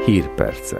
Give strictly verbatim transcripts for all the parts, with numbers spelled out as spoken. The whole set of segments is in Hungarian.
Hírpercek.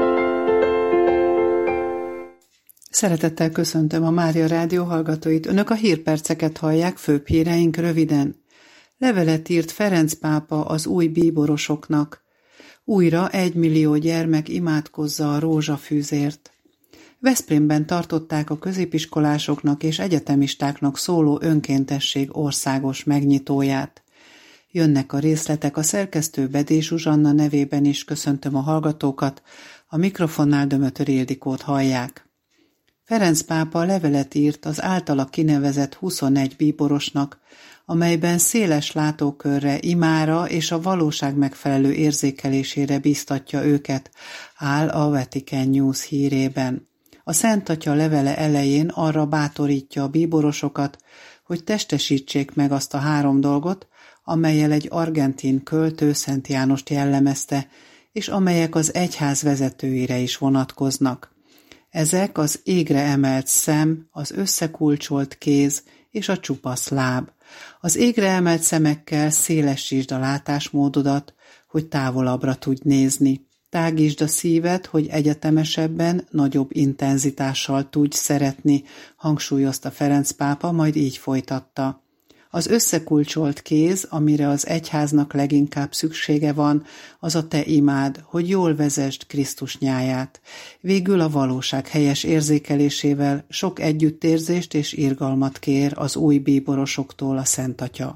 Szeretettel köszöntöm a Mária Rádió hallgatóit. Önök a hírperceket hallják, főbb híreink röviden. Levelet írt Ferenc pápa az új bíborosoknak. Újra egymillió gyermek imádkozza a rózsafűzért. Veszprémben tartották a középiskolásoknak és egyetemistáknak szóló önkéntesség országos megnyitóját. Jönnek a részletek, a szerkesztő Bedé Zsuzsanna nevében is köszöntöm a hallgatókat, a mikrofonnál Dömötör Ildikót hallják. Ferenc pápa levelet írt az általa kinevezett huszonegy bíborosnak, amelyben széles látókörre, imára és a valóság megfelelő érzékelésére bíztatja őket, áll a Vatican News hírében. A Szent Atya levele elején arra bátorítja a bíborosokat, hogy testesítsék meg azt a három dolgot, amellyel egy argentin költő Szent Jánost jellemezte, és amelyek az egyház vezetőire is vonatkoznak. Ezek az égre emelt szem, az összekulcsolt kéz és a csupasz láb. Az égre emelt szemekkel szélesítsd a látásmódodat, hogy távolabbra tudj nézni. Tágítsd a szíved, hogy egyetemesebben, nagyobb intenzitással tudj szeretni, hangsúlyozta Ferenc pápa, majd így folytatta. Az összekulcsolt kéz, amire az egyháznak leginkább szüksége van, az a te imád, hogy jól vezesd Krisztus nyáját. Végül a valóság helyes érzékelésével sok együttérzést és irgalmat kér az új bíborosoktól a Szent Atya.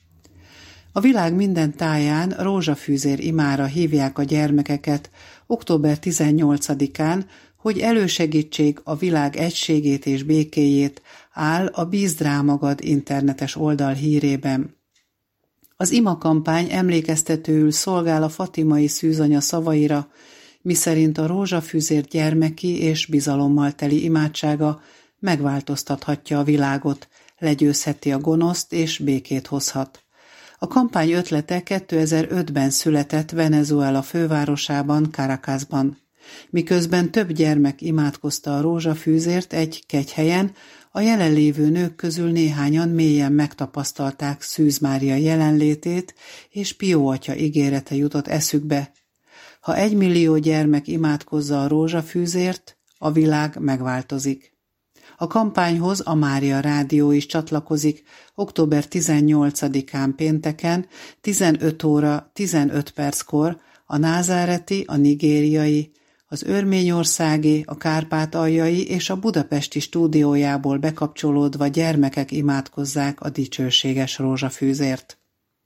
A világ minden táján rózsafűzér imára hívják a gyermekeket október tizennyolcadikán, hogy elősegítsék a világ egységét és békéjét, áll a Bízd rá magad internetes oldal hírében. Az ima kampány emlékeztetőül szolgál a fatimai szűzanya szavaira, miszerint a rózsafűzér gyermeki és bizalommal teli imádsága megváltoztathatja a világot, legyőzheti a gonoszt és békét hozhat. A kampány ötlete kétezer-ötben született Venezuela fővárosában, Caracasban. Miközben több gyermek imádkozta a rózsafűzért egy kegyhelyen, a jelenlévő nők közül néhányan mélyen megtapasztalták Szűz Mária jelenlétét, és Pió atya ígérete jutott eszükbe. Ha egymillió gyermek imádkozza a rózsafűzért, a világ megváltozik. A kampányhoz a Mária Rádió is csatlakozik október tizennyolcadikán pénteken tizenöt óra tizenöt perckor a názáreti, a nigériai, az örményországi, a kárpátaljai és a budapesti stúdiójából bekapcsolódva gyermekek imádkozzák a dicsőséges rózsafűzért.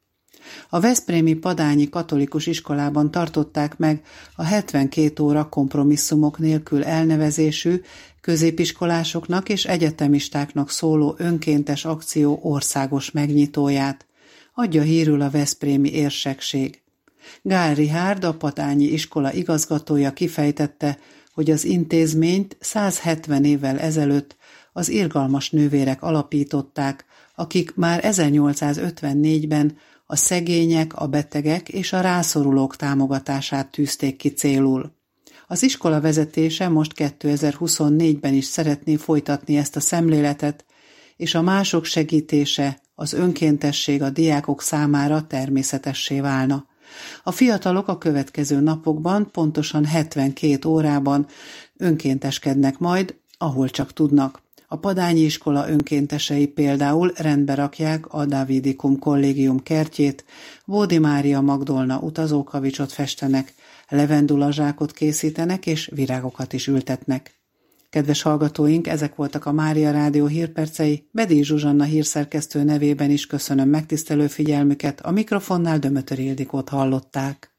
A veszprémi Padányi Katolikus Iskolában tartották meg a hetvenkét óra kompromisszumok nélkül elnevezésű középiskolásoknak és egyetemistáknak szóló önkéntes akció országos megnyitóját, adja hírül a veszprémi érsekség. Gál Richárd, a Padányi iskola igazgatója kifejtette, hogy az intézményt százhetven évvel ezelőtt az irgalmas nővérek alapították, akik már ezernyolcszázötvennégyben a szegények, a betegek és a rászorulók támogatását tűzték ki célul. Az iskola vezetése most kétezer-huszonnégyben is szeretné folytatni ezt a szemléletet, és a mások segítése, az önkéntesség a diákok számára természetessé válna. A fiatalok a következő napokban pontosan hetvenkét órában önkénteskednek majd, ahol csak tudnak. A Padányi iskola önkéntesei például rendbe rakják a Davidikum kollégium kertjét, Bódi Mária Magdolna utazókavicsot festenek, levendulazsákot készítenek és virágokat is ültetnek. Kedves hallgatóink, ezek voltak a Mária Rádió hírpercei, Bedé Zsuzsanna hírszerkesztő nevében is köszönöm megtisztelő figyelmüket, a mikrofonnál Dömötör Ildikót hallották.